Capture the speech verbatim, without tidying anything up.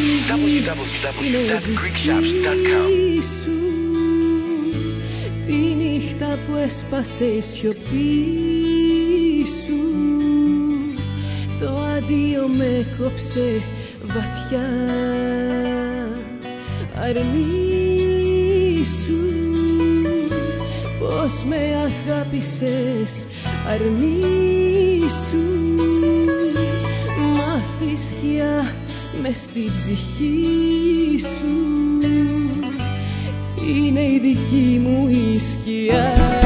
ντάμπλιου ντάμπλιου ντάμπλιου τελεία greek shops τελεία com. Τη νύχτα που έσπασε η σιωπή σου, το αντίο με κόψε βαθιά. Αρνήσου πως με αγάπησες, αρνήσου μ' αυτή η σκιά μες στη ψυχή σου είναι η δική μου η σκιά.